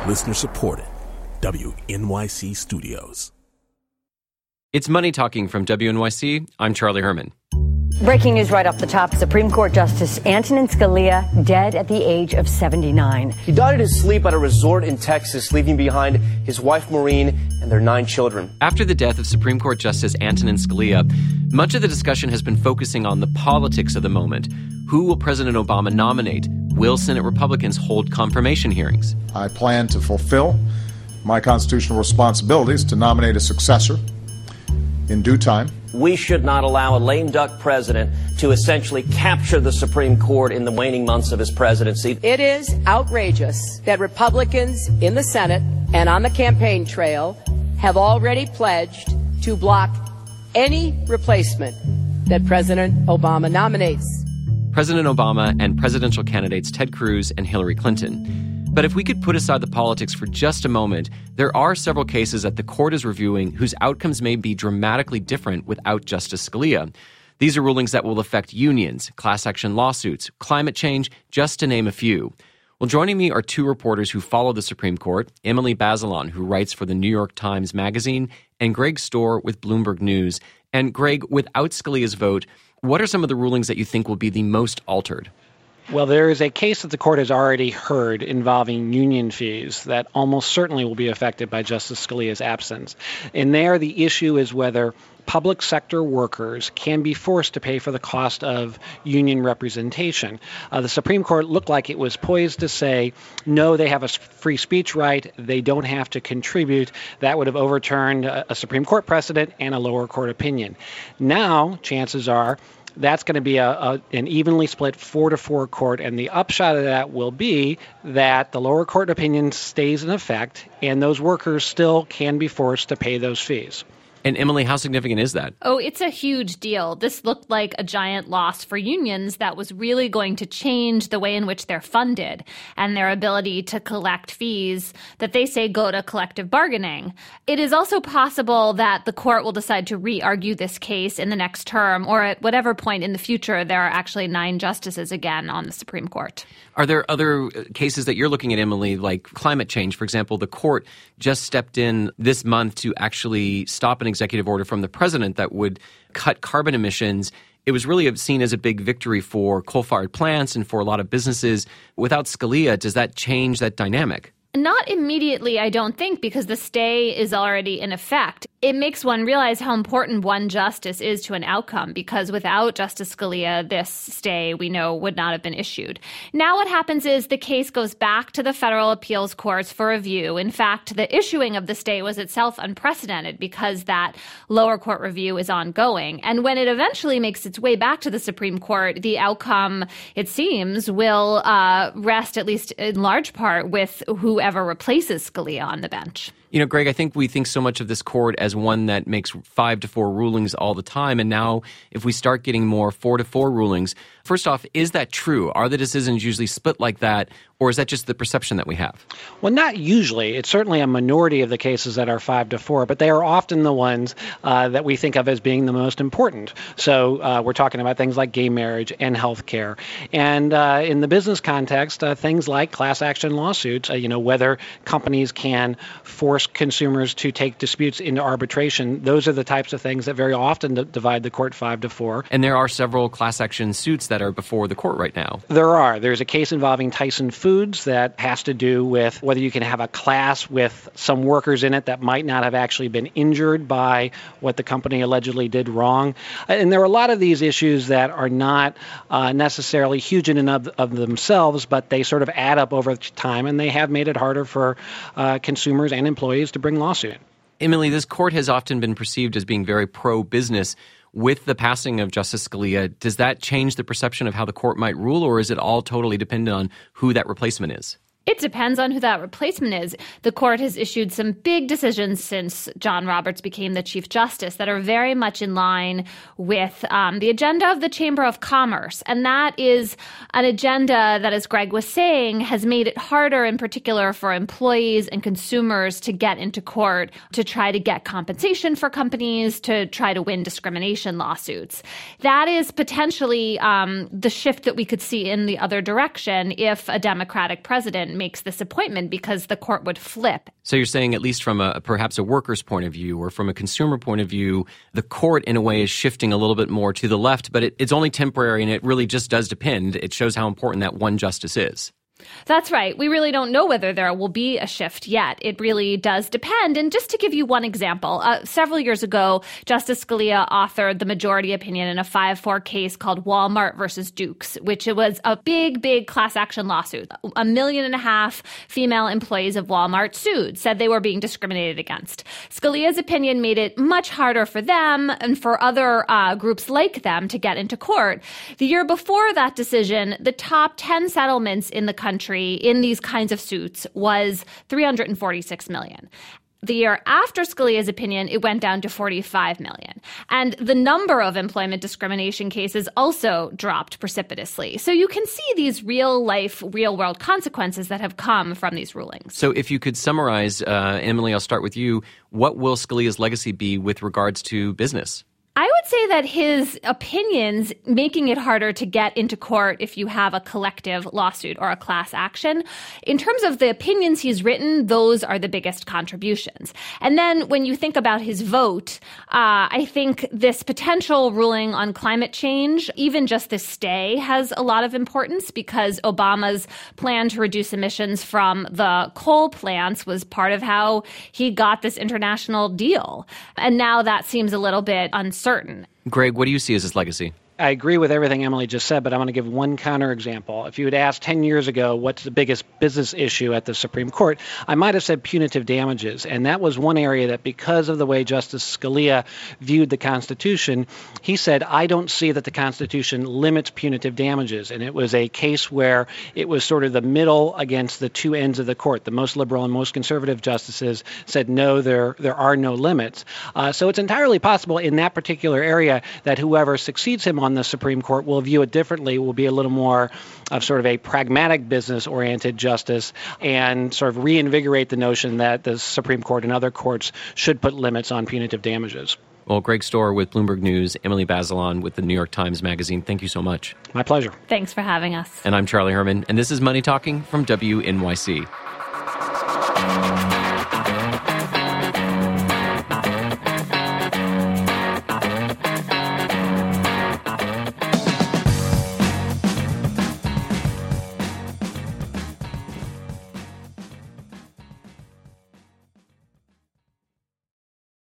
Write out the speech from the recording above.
Listener supported. WNYC Studios. It's Money Talking from WNYC. I'm Charlie Herman. Breaking news right off the top. Supreme Court Justice Antonin Scalia dead at the age of 79. He died in his sleep at a resort in Texas, leaving behind his wife Maureen and their 9 children. After the death of Supreme Court Justice Antonin Scalia, much of the discussion has been focusing on the politics of the moment. Who will President Obama nominate? Will Senate Republicans hold confirmation hearings? I plan to fulfill my constitutional responsibilities to nominate a successor in due time. We should not allow a lame duck president to essentially capture the Supreme Court in the waning months of his presidency. It is outrageous that Republicans in the Senate and on the campaign trail have already pledged to block any replacement that President Obama nominates. President Obama and presidential candidates Ted Cruz and Hillary Clinton. But if we could put aside the politics for just a moment, there are several cases that the court is reviewing whose outcomes may be dramatically different without Justice Scalia. These are rulings that will affect unions, class action lawsuits, climate change, just to name a few. Well, joining me are 2 reporters who follow the Supreme Court, Emily Bazelon, who writes for the New York Times Magazine, and Greg Stohr with Bloomberg News. And Greg, without Scalia's vote, what are some of the rulings that you think will be the most altered? Well, there is a case that the court has already heard involving union fees that almost certainly will be affected by Justice Scalia's absence. And there, the issue is whether public sector workers can be forced to pay for the cost of union representation. The Supreme Court looked like it was poised to say, no, they have a free speech right, they don't have to contribute. That would have overturned a Supreme Court precedent and a lower court opinion. Now, chances are, that's going to be an evenly split 4-4 court, and the upshot of that will be that the lower court opinion stays in effect, and those workers still can be forced to pay those fees. And Emily, how significant is that? Oh, it's a huge deal. This looked like a giant loss for unions that was really going to change the way in which they're funded and their ability to collect fees that they say go to collective bargaining. It is also possible that the court will decide to re-argue this case in the next term, or at whatever point in the future there are actually 9 justices again on the Supreme Court. Are there other cases that you're looking at, Emily, like climate change? For example, the court just stepped in this month to actually stop an executive order from the president that would cut carbon emissions. It was really seen as a big victory for coal-fired plants and for a lot of businesses. Without Scalia, does that change that dynamic? Not immediately, I don't think, because the stay is already in effect. It makes one realize how important one justice is to an outcome, because without Justice Scalia, this stay, we know, would not have been issued. Now what happens is the case goes back to the federal appeals courts for review. In fact, the issuing of the stay was itself unprecedented because that lower court review is ongoing. And when it eventually makes its way back to the Supreme Court, the outcome, it seems, will rest, at least in large part, with whoever replaces Scalia on the bench. You know, Greg, I think we think so much of this court as one that makes 5-4 rulings all the time. And now if we start getting more 4-4 rulings, first off, is that true? Are the decisions usually split like that? Or is that just the perception that we have? Well, not usually. It's certainly a minority of the cases that are 5-4, but they are often the ones that we think of as being the most important. So we're talking about things like gay marriage and health care. And in the business context, things like class action lawsuits, whether companies can force consumers to take disputes into arbitration, those are the types of things that very often divide the court 5-4. And there are several class action suits that are before the court right now. There are. There's a case involving Tyson Foods that has to do with whether you can have a class with some workers in it that might not have actually been injured by what the company allegedly did wrong. And there are a lot of these issues that are not necessarily huge in and of themselves, but they sort of add up over time, and they have made it harder for consumers and employees to bring lawsuit. Emily, this court has often been perceived as being very pro-business. With the passing of Justice Scalia, does that change the perception of how the court might rule, or is it all totally dependent on who that replacement is? It depends on who that replacement is. The court has issued some big decisions since John Roberts became the Chief Justice that are very much in line with the agenda of the Chamber of Commerce. And that is an agenda that, as Greg was saying, has made it harder in particular for employees and consumers to get into court to try to get compensation for companies, to try to win discrimination lawsuits. That is potentially the shift that we could see in the other direction if a Democratic president makes this appointment because the court would flip. So you're saying, at least from perhaps a worker's point of view or from a consumer point of view, the court in a way is shifting a little bit more to the left, but it's only temporary and it really just does depend. It shows how important that one justice is. That's right. We really don't know whether there will be a shift yet. It really does depend. And just to give you one example, several years ago, Justice Scalia authored the majority opinion in a 5-4 case called Walmart versus Dukes, which it was a big, big class action lawsuit. 1.5 million female employees of Walmart sued, said they were being discriminated against. Scalia's opinion made it much harder for them and for other groups like them to get into court. The year before that decision, the top 10 settlements in the country in these kinds of suits was $346 million. The year after Scalia's opinion, it went down to $45 million. And the number of employment discrimination cases also dropped precipitously. So you can see these real-life, real-world consequences that have come from these rulings. So if you could summarize, Emily, I'll start with you. What will Scalia's legacy be with regards to business? I would say that his opinions making it harder to get into court if you have a collective lawsuit or a class action. In terms of the opinions he's written, those are the biggest contributions. And then when you think about his vote, I think this potential ruling on climate change, even just this stay, has a lot of importance because Obama's plan to reduce emissions from the coal plants was part of how he got this international deal. And now that seems a little bit uncertain. Greg, what do you see as his legacy? I agree with everything Emily just said, but I want to give one counterexample. If you had asked 10 years ago what's the biggest business issue at the Supreme Court, I might have said punitive damages. And that was one area that because of the way Justice Scalia viewed the Constitution, he said, I don't see that the Constitution limits punitive damages. And it was a case where it was sort of the middle against the two ends of the court. The most liberal and most conservative justices said, no, there are no limits. So it's entirely possible in that particular area that whoever succeeds him on the Supreme Court will view it differently, will be a little more of sort of a pragmatic business-oriented justice and sort of reinvigorate the notion that the Supreme Court and other courts should put limits on punitive damages. Well, Greg Stohr with Bloomberg News, Emily Bazelon with the New York Times Magazine, thank you so much. My pleasure. Thanks for having us. And I'm Charlie Herman, and this is Money Talking from WNYC.